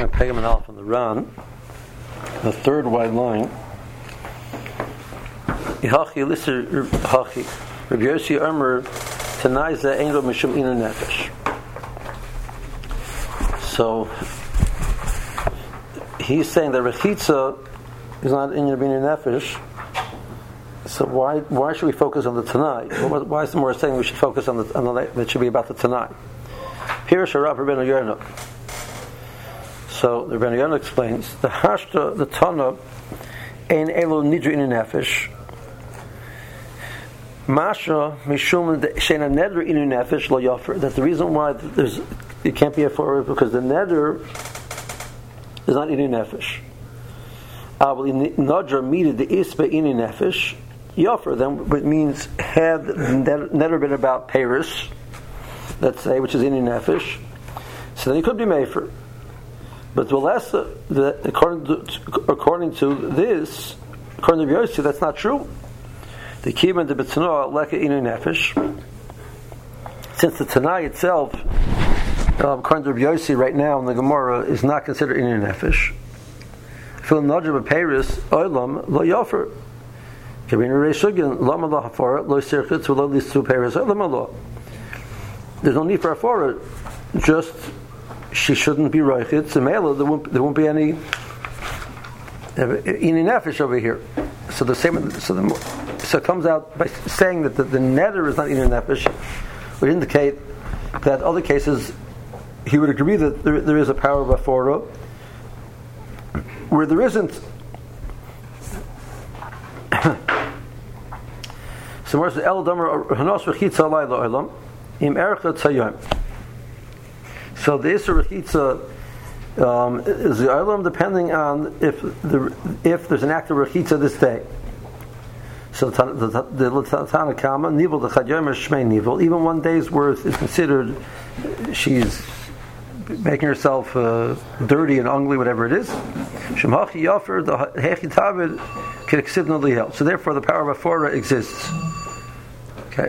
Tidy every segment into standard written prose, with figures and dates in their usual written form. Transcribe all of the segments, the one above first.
on Pegam and Aleph on the Ran, the third wide line. Yehachi Lisser Hachi Rabbi Yossi Omer Tanaiza Ein Lo Mishum Ina Nefesh. So he's saying that Rechitza is not in your Nefesh. So why should we focus on the Tanai? Why is the more saying we should focus on the that should be about the Tanai? Pirush Rav Rabbeinu Yonah. So the Rabbeinu Yonah explains the Hashta the Tana Ein Elo Nidra in Nefesh. Masha Mishum Sheina Neder in Nefesh Lo Yofer. That the reason why it can't be a for because the Neder is not in Nefesh. Nadra needed the Isba in Nefesh. Yofer, then it means had never been about Paris, let's say, which is in Nefesh, so then he could be Mefer. But according to this, according to Yossi, that's not true. The Kiban de Betznoah Leka in Nefesh, since the Tanai itself, according to Yossi right now in the Gemara, is not considered in Nefesh. Fil Nadra Paris Olam Lo Yofer. There's no need for a forward. Just she shouldn't be roichit. So there won't be any nefesh over here. So the same. So it comes out by saying that the neder is not in nefesh, would indicate that other cases he would agree that there is a power of a forward where there isn't. So where's the El Damer Hanos Rechitza Alayla Olam Im Ercha Tzayim. So the Isser Rechitza is the Olam depending on if there's an act of Rechitza this day. So the Tana Kama Nivul the Chayim Shmei Nivul. Even one day's worth is considered she's making herself dirty and ugly, whatever it is. Shemhachi Yafer the Hechi Tavid Kiksiv Lihel. So therefore, the power of Afora exists. Okay.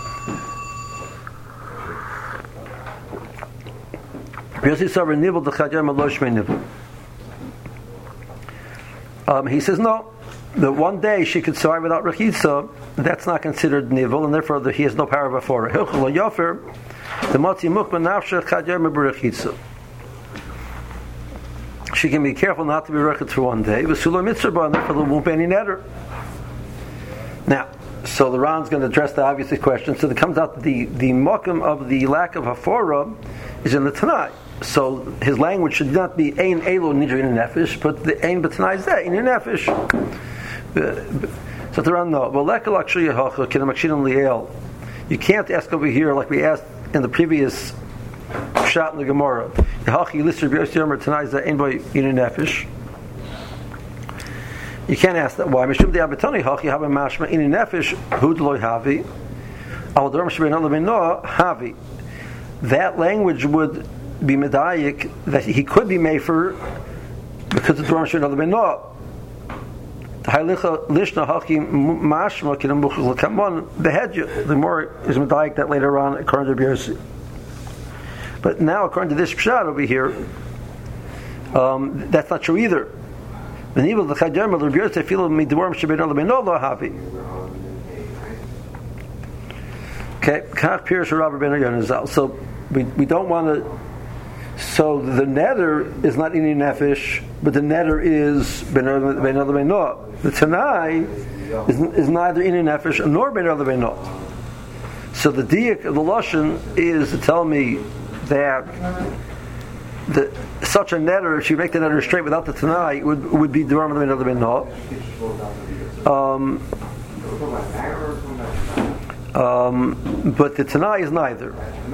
He says no. That one day she could survive without rechitza. That's not considered nivul, and therefore he has no power of Afora. She can be careful not to be rechet for one day. And therefore there won't be any neder. Now, so the Ran's going to address the obvious question. So it comes out that the mokum of the lack of hafora is in the Tanai. So his language should not be ein elo nidra in nefesh, but the ein b'tanai is that in nefesh. So the Ran no. You can't ask over here like we asked in the previous shot in the Gemara. You can't ask that. Why? That language would be medayik that he could be mefer because it's Rosh Hashanah. The more is medayik that later on according to Yossi. But now, according to this pshat over here, that's not true either. Okay, so we don't want to. So the neder is not in nefesh, but the neder is ben other ben no. The tanai is neither in nefesh nor ben other ben no. So the diak of the lashon is to tell me that such a neder, if you make the neder straight without the tanai, would be dvarim ben other ben no. But the tanai is neither.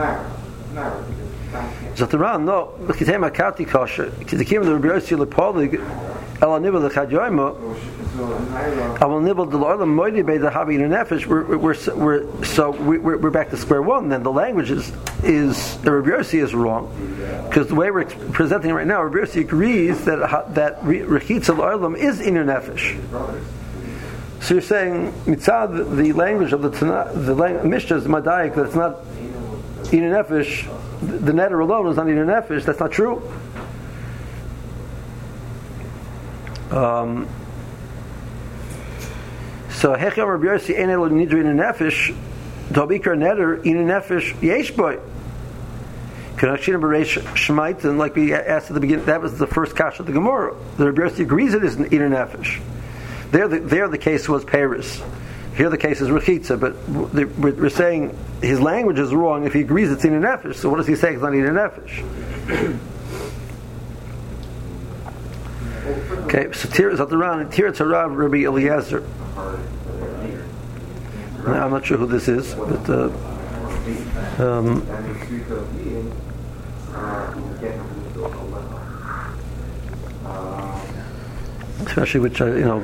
So the Ran no, the Kitema Kati Kasha, the Kim of the Rabbi Yossi Lepolig, Ela Nibel the Chadyoima, I will nibble the Lord Moidi Bay the Habi in Nefesh. We're back to square one. Then the language is the Rabbi Yossi is wrong because the way we're presenting it right now, Rabbi Yossi agrees that Rechitza L'Olam is in Nefesh. So you're saying mitzad the language of the Mishnah is Madayik that it's not in Nefesh. The neder alone is not in nefesh. That's not true. So Hecham Rabbi Yossi ein elo nidri in a nefesh, Dobikar neder in a nefesh yesh boy. Kanachshina b'reish shmait, and like we asked at the beginning, that was the first kasha of the Gemara. The Rabbi Yossi agrees it is in a nefesh. There the case was Paris. Here the case is Rechitza, but we're saying his language is wrong if he agrees it's in a nefesh. So what does he say it's not in a nefesh? Okay, so Tiratz Harav Rabbi Eliezer. I'm not sure who this is, but especially which there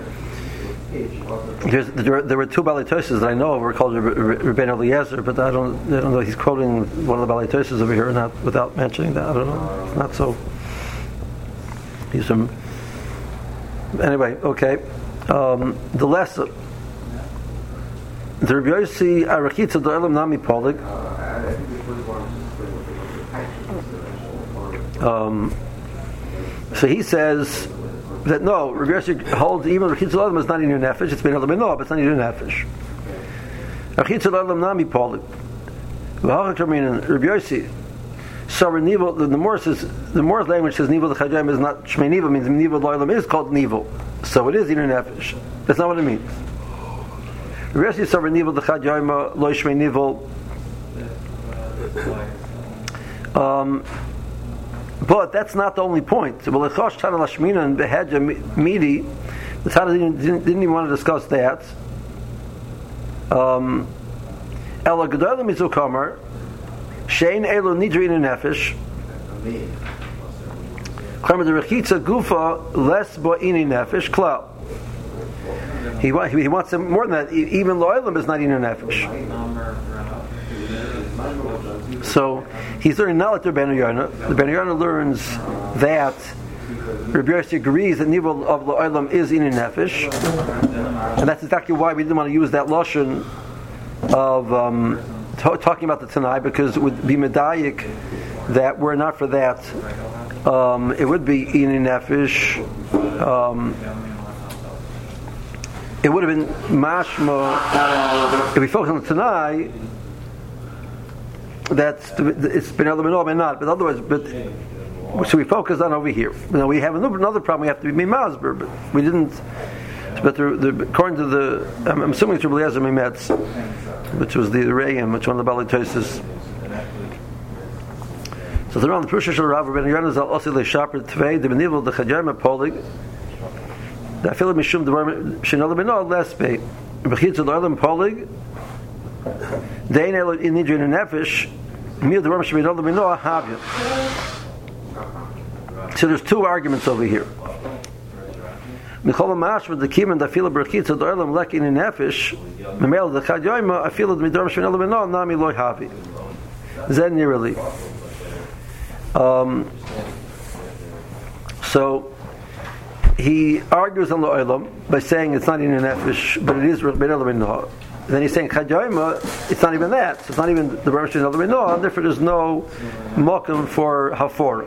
were two Balitoses that I know were called Rabbeinu Eliezer, but I don't know. He's quoting one of the Balitoses over here, not without mentioning that. I don't know. It's not so. He's some. Anyway, okay. The lesson. The Rabbi Yossi Arachitza D'Olam Nami Polig. So he says that no, Rabbi Yossi holds even Arachitza D'Olam is not in your nefesh. It's been other no, but it's not in your nefesh. Arachitza D'Olam Nami Polig. Rabbi Yossi. So Nivel, the Morse language says Nivel the Chajayim is not Shmei Nivel, means Nivel L'Olam is called Nivel. So it is in your nefesh. That's not what it means. Rabbi Yossi Savar Nivel the Chajayim Lo Shmei Nivel. But that's not the only point. Well, Lechosh Tana Lashmina and Behedja Midi, the Tana didn't even want to discuss that. Ela Gedolim Mizukamar. Shein elo nidri in a nefesh. Klamer the rechitza gufa less bo ini nefesh klal. He wants more than that. Even lo'elam is not in a nefesh. So he's learning now at the Ben Yonah. The Ben Yonah learns that Rabbi Yossi agrees that nivel of lo'elam is in a nefesh, and that's exactly why we didn't want to use that lashon of. Talking about the Tanai, because it would be medayik that were not for that, it would be in nefesh. It would have been mashma if we focus on the Tanai. That's it's been other and not, but otherwise, so we focus on over here. Now we have another problem. We have to be mimazber, but we didn't. But according to the, I'm assuming it's Rabbi Eliezer Mimetz, which was the Re'im, which one of the Balitosis. So they're on the Pusha Shal Rav Ben Yonah Zal Osi LeShaper Tvei the Benivel the Chajayim Polig the Afilah Mishum the Shenol Beno Lespe Bechitz the Olam Polig Dein Elo in Nidrin Nefesh Mir the Ram Shenol Beno Havya. So there's two arguments over here. Michol Mash with the Kim and the Afilah Bechitz the Olam Lek in Nefesh Memel the Chajayim Afilah the Midram Shenol Beno Nami Loy Havi Zen Nirali. So he argues on the olam by saying it's not in a nefesh, but it is ben olam minah. Then he's saying chadayma, it's not even that. So it's not even the Rosh Hashanah olam minah, and therefore there's no mokum for hafor.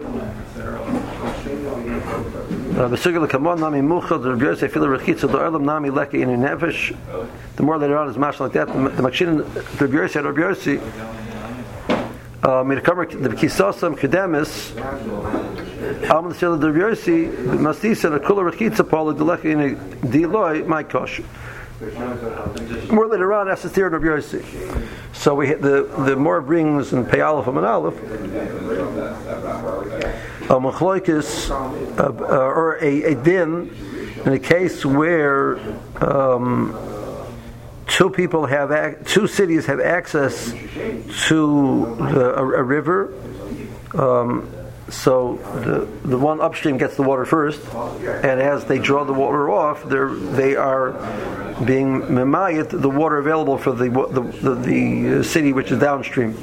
The more later on is mash like that. The makshin the Rabbi Yossi. Mirkamer the Kisosam Kedemis Am the Sel the Rabbi Mastisa the Kula Rechitza Paul the Lech in Diloy my kosh. More later on, that's the theory of Rabbi Yossi. So we hit the more brings in Pei Aleph and Aleph a machloikis or a din in a case where two cities have access to a river. So the one upstream gets the water first, and as they draw the water off, they are being memayit the water available for the city which is downstream.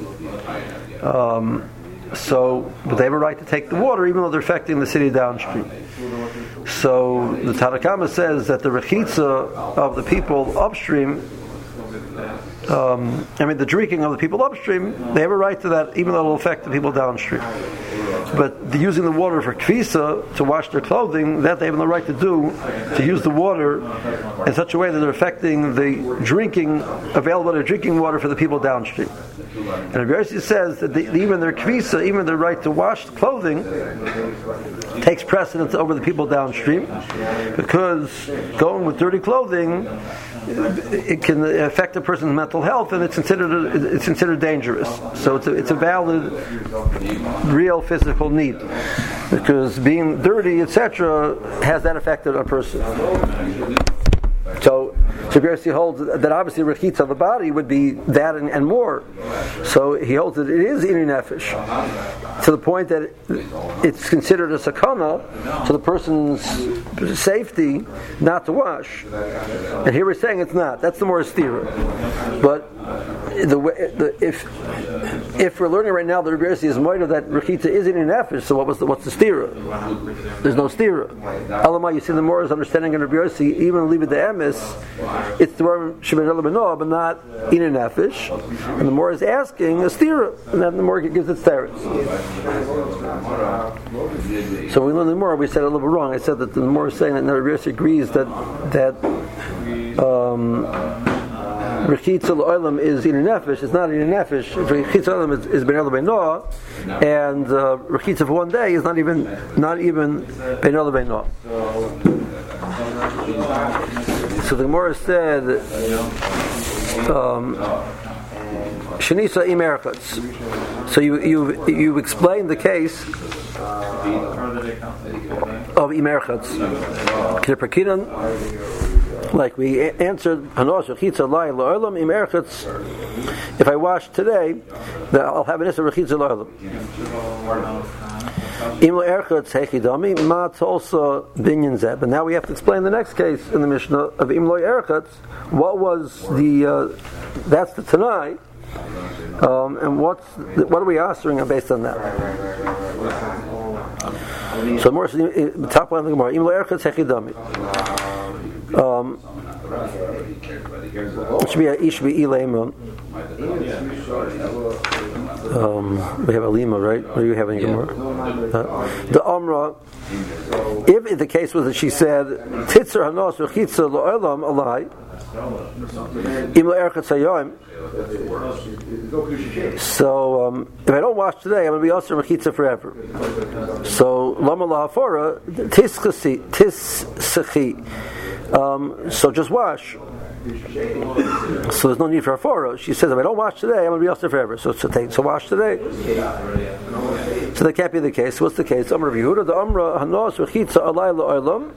But they have a right to take the water even though they're affecting the city downstream. So the Tanakama says that the rechitza of the people upstream, the drinking of the people upstream, they have a right to that, even though it will affect the people downstream. But using the water for kvisa to wash their clothing, that they have no right to do, to use the water in such a way that they're affecting the available drinking water for the people downstream. And Rabbi Yossi says that even their kvisa, even their right to wash clothing, takes precedence over the people downstream, because going with dirty clothing, it can affect a person's mental health, and it's considered dangerous. So it's a valid, real physical need, because being dirty, etc., has that effect on a person. So Yossi holds that obviously rechitza of the body would be that and more. So he holds that it is inu nefesh, to the point that it's considered a sakana to the person's safety not to wash. And here we're saying it's not. That's the more stira. But if we're learning right now that Rabbi Yossi is moida that rechitza is inu nefesh, so what's the stira? There's no stira. Elamai, you see the more is understanding in Rabbi Yossi, even leave it the emes, it's the word Shemir Elabanoah, but not inu nefesh. And the more is asking a stira, and then the more it gives it teretz. So we learned the more. We said a little bit wrong. I said that the more is saying that Rabbi Yossi agrees that Rechitza l'olam is inu nefesh. It's not inu nefesh. Rechitza l'olam is ben elabanoah, and rechitza for one day is not even ben elabanoah. So the Gemara said, Shanisa im erchatz. So you've explained the case of im erchatz. K'neprakinan, like we answered, if I wash today, then I'll have an issa rechitza l'olam. But now we have to explain the next case in the Mishnah of imloy erchatz. What was that's the Tanai, and what are we answering based on that? So more the top line of the Gemara, imloy erchatz hechidami. It should be ilayim. We have a lima, right? What are you having? The Amra. If the case was that she said Titzer hanos rechitza lo'olam alai imlo erchatz hayoim. So if I don't wash today, I'm going to be also rechitza forever. So lama lahafora tischi. So just wash. So there's no need for a fora. She says, if I don't wash today, I'm going to be also forever. So wash today. So that can't be the case. What's the case? Amr of Yehuda, the Amra hanos rechitza alai la'olam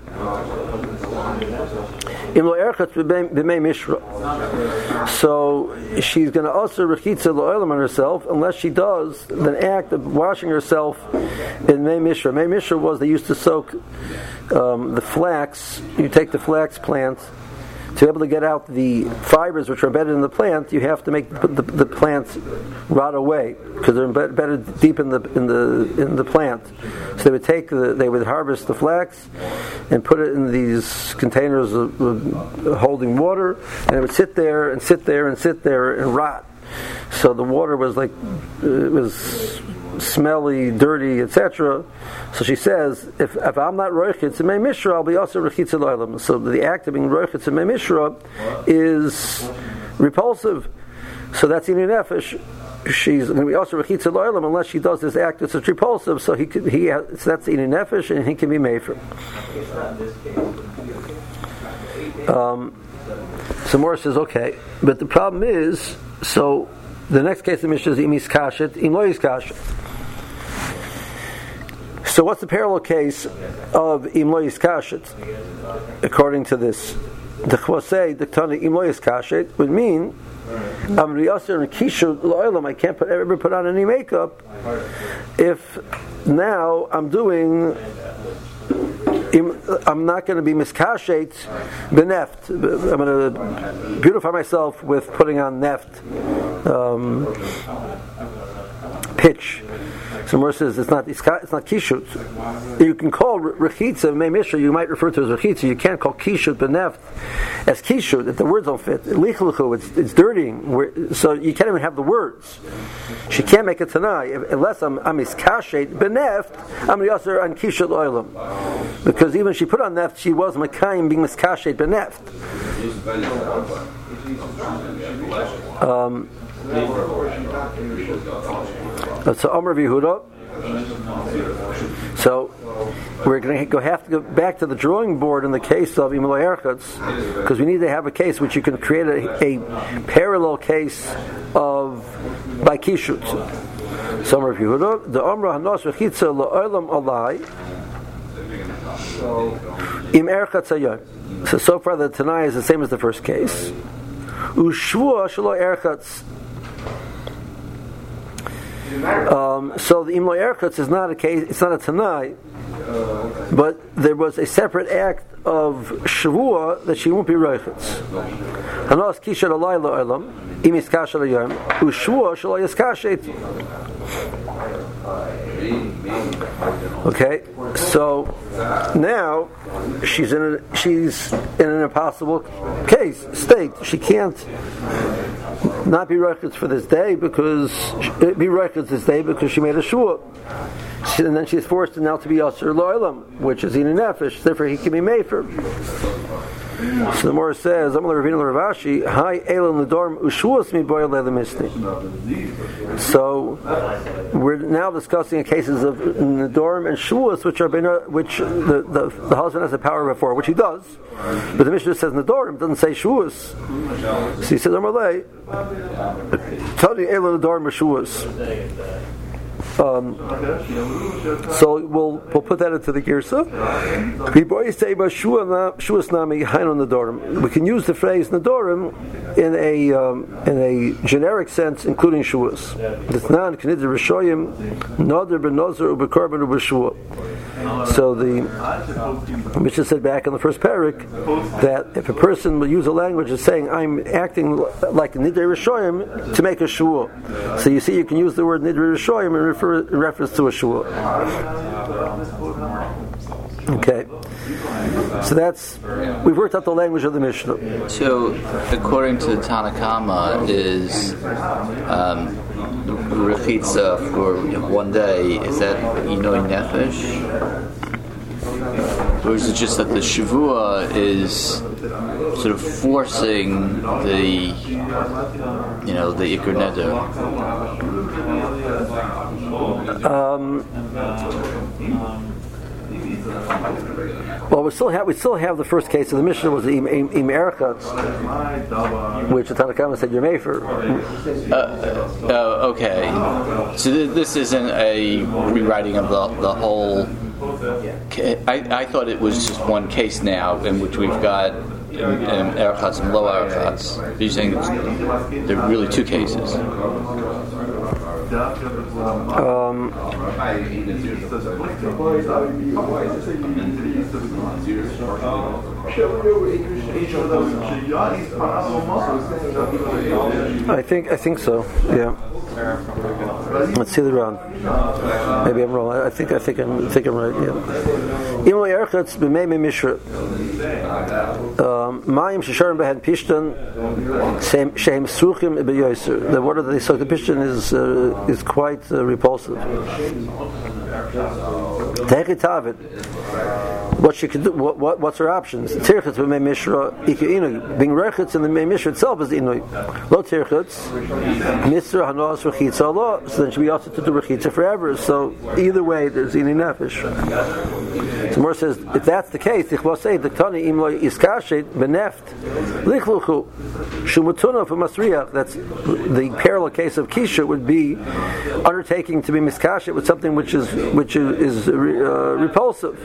imlo erchatz b'mei mishra. So she's going to also rechitza la'olam on herself unless she does an act of washing herself in mei mishra. Mei mishra was they used to soak the flax. You take the flax plant. To be able to get out the fibers which are embedded in the plant, you have to make the plant rot away because they're embedded deep in the plant. So they would harvest the flax and put it in these containers holding water, and it would sit there and rot. So the water was it was smelly, dirty, etc. So she says, if I'm not roichitz in mei mishra, I'll be also rechitza l'olam. So the act of being roichitz in mei mishra is repulsive. So that's inu nefesh. She's going to be also rechitza l'olam unless she does this act that's repulsive. So so that's inu nefesh, and he can be mefer. So Morris says, okay, but the problem is, so the next case of Mishnah is imis kashet, im lo is kashet. So what's the parallel case of im lo is kashet? According to this, the chvasei the tani im lo is kashet would mean I'm riyaser and kishu l'olam. I can't ever put on any makeup if now I'm not going to be miskashet beneft. I'm going to beautify myself with putting on neft, pitch. So Mor says it's not kishut. You can call rechitza Mei Mishra. You might refer to as rechitza. You can't call kishut beneft as kishut if the words don't fit. Lichluchu, it's dirtying. So you can't even have the words. She can't make a tanai unless I'm iskashet beneft. I'm yasser on kishut oilam, because even if she put on neft, she was makayim being miskashet beneft. So Amar Yehuda. So we're going to have to go back to the drawing board in the case of Imlay Erchatz, because we need to have a case which you can create a parallel case of by kishut. So Amar Yehuda, the Amra Hanos Rechitza La'olam Alai Im Erchatz Hayom. So far the Tanai is the same as the first case. Ushvua Shelo Erchatz. So the Imlay Erchatz is not a case, it's not a Tanai, but there was a separate act of Shavua that she won't be Reichitz. Hanos Kisha Alai La'olam Im Iskasha Hayom Ushvua Shelo Yiskashet. Okay, so now she's in an impossible state. She can't not be records for this day because she made a shua, and then she's forced now to be Yasser Lo'ilam, which is in a nefesh. Therefore, he can be mefer. So the Morah says, "Amal Ravina Ravashi, Hi Elon Ledorm Ushuas Mi Boy Le'Lemisni." So we're now discussing cases of Nedorim and Shuas, which the husband has the power before, which he does, but the Mishnah says Nedorim, doesn't say Shuas. So he says, "Amalei, Tani Elon Ledorm Ushuas." So we'll put that into the girsa. We can use the phrase Nedorim in a generic sense, including shuas. So the Mishnah said back in the first parak that if a person will use a language of saying I'm acting like Nidrei Rishoyim to make a shua. So you see, you can use the word Nidrei Rishoyim and refer in reference to a shua. Okay, so we've worked out the language of the Mishnah. So, according to Tanakama, is rechitza for 1 day, is that Inoi Nefesh? Or is it just that the Shavua is sort of forcing the Iker Neder? Well, we still have the first case of the Mishnah was the Im Erchatz, which the Tanakama said you're mefer. Okay, so this isn't a rewriting of the whole. I thought it was just one case now in which we've got Erchatz and Lo Erchatz. Are you saying there are really 2 cases? I think so. Yeah. Let's see the round. Maybe I'm wrong. I think I'm right. Yeah. Imlay Erchatz b'mei mishra. Mayim shesharim behen pishtan shehem suchim b'yoser. The water that they soak the pishtan is quite repulsive. Tehechitavid. What she can do? What's her options? Tirchitz b'mei mishra ikainu. Being rechitz in the mei mishra itself is inui. Lo tirchitz mitzvah hanos rechitza Allah. So then she'll be asked to do rechitza forever. So either way, there's ini nefesh. So Mor says, if that's the case, the say the tani imloy iskashet beneft lichluchu shumutuna for masriach. That's the parallel case of kisha would be undertaking to be miskashet with something which is repulsive.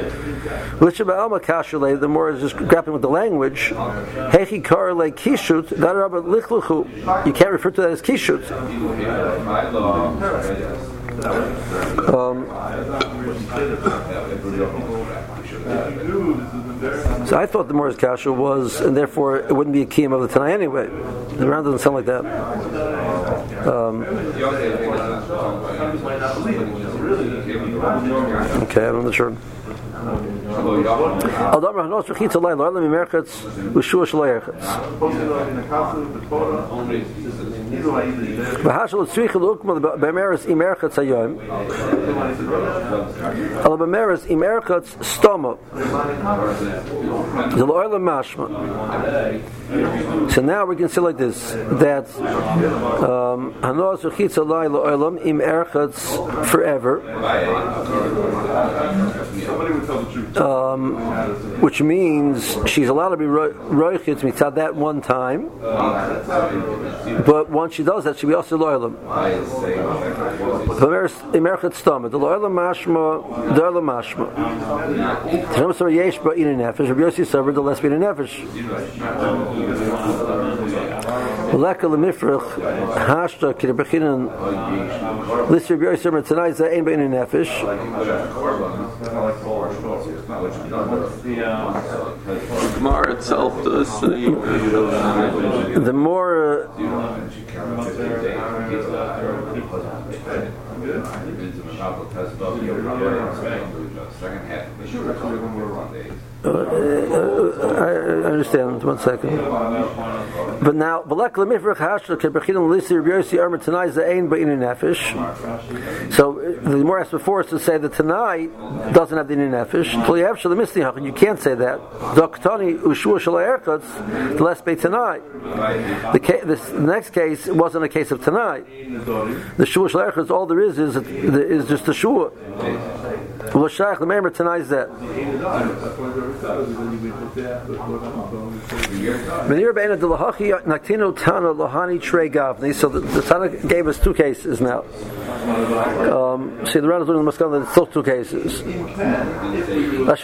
The more is just grappling with the language. Hechi kar le kishut darab lichluchu. You can't refer to that as kishut. So I thought the Mor's kasha was, and therefore it wouldn't be a kiyum of the Tanai anyway. The round doesn't sound like that. Okay, I'm not sure. Adam Hanos Rechitza Layla Olam Imerchatz Ushua Shlayerchatz. V'hashal Tzricha L'ukma B'meres Imerchatz Hayom. Ala B'meres Imerchatz Stoma. Z'lo Olam Mashma. So now we can say like this, that Hanos Rechitza Layla Olam Imerchatz forever. Which means she's allowed to be roichitz mitzad that one time, but once she does that, she'll be also loylam. Imerchat stama, the loylam mashma, the loylam mashma. Tanomas or yesh ba ina nefesh, Rabbi Yossi said the less be ina nefesh. Leka lemifrach hashta kirebechinan list Rabbi Yossi said tonight that ain't ba ina nefesh. Gemara itself does say the more I understand. 1 second. But now, so the more as before is to say that tonight doesn't have the nefesh. You can't say that. The last bay tonight. The next case wasn't a case of tonight. The shua shleirchatz, all there is just the shua. Well, Shaykh, remember tonight is that. So the Tana gave us two cases now. See, the Rana is doing the Maskana that it's still two cases. There's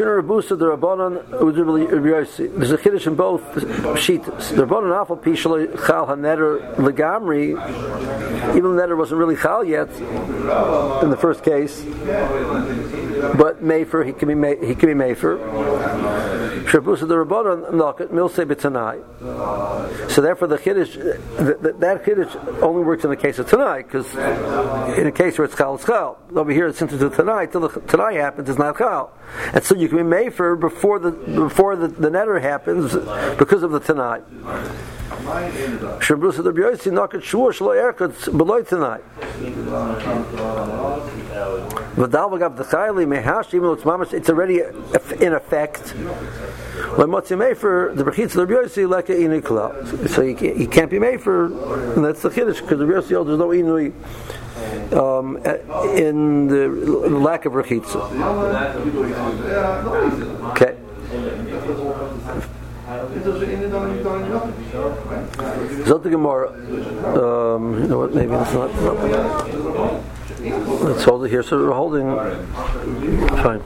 a Kiddush in both Shitas. The Rabbanan Afal Pishalei Chal HaNeder Legamri, even the Neder wasn't really Chal yet in the first case. But Mefer, he can be Mefer. Shabusa the Rabbanan Nakat Milsei B'Tanai. So therefore, the Kiddush, that Kiddush only works in the case of Tanai, because in a case where it's Chal, it's Chal. Over here, since it's a Tanai, till the Tanai happens, it's not Chal. And so you can be Mefer before the Neder happens because of the Tanai. Shabusa the Rabbi Yossi Nakat Shua Shlo Erkatz B'Loi Tanai. It's already in effect. When Motzi Mefer, the Bechitz of the Rabbi Yossi like a inikla, so he can't be Mefer, and that's the Kiddush because the Rabbi Yossi there's no inui in the lack of Rechitza. Okay. Zot Gemara. You know what? Maybe it's not. Let's hold it here. So we're holding. Fine.